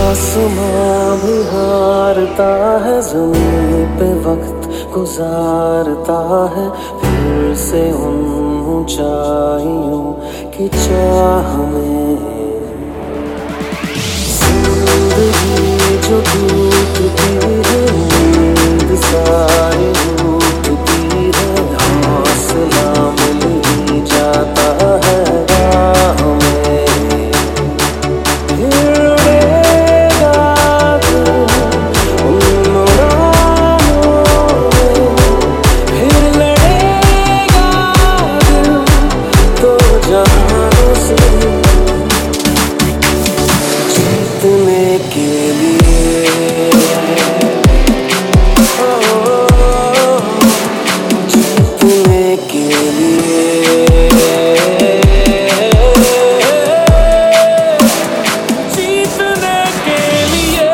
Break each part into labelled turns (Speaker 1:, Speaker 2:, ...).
Speaker 1: आसमां भी हारता है, ज़मीं पे वक्त गुजारता है, फिर से उन ऊंचाइयों की चाह में। जिंदगी जो टूटती है, नींद सारी टूटती है, हौसला मिल ही जाता है राह में। जीतने के लिए, जीतने के लिए, जीतने के लिए।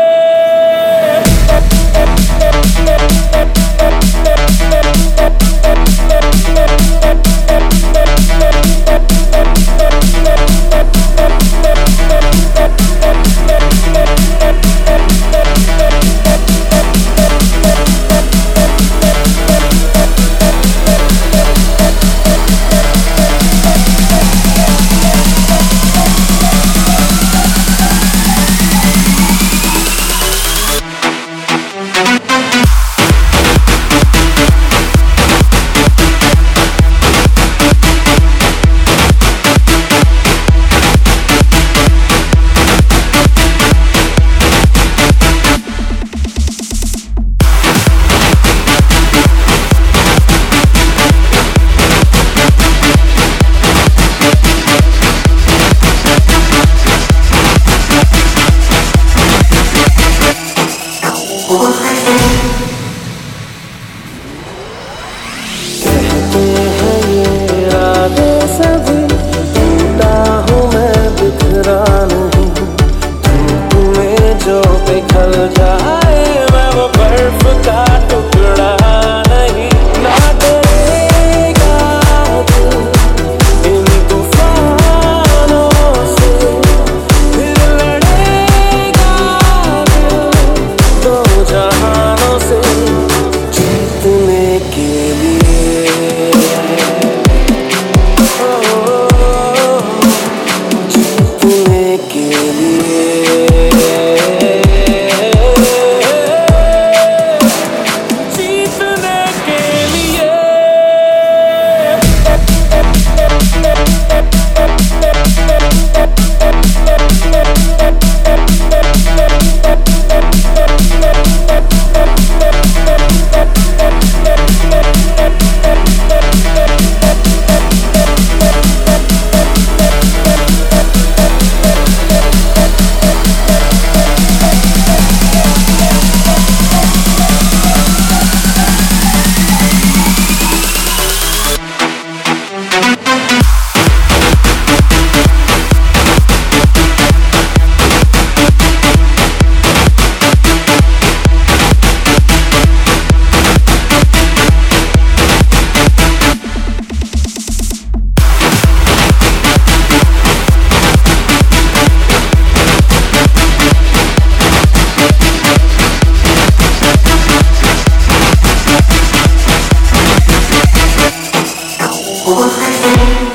Speaker 1: कहते हैं ये इरादे सभी, टूटा हूँ मैं बिखरा नहीं, धूप में जो पिघल जाए मैं वो बर्फ का टुकड़ा नहीं। ना डरेगा दिल इन तूफानों से, फिर लड़ेगा दिल दो जहानों से। जीतने के लिए, जीतने के लिए, जीतने के लिए।
Speaker 2: Oh,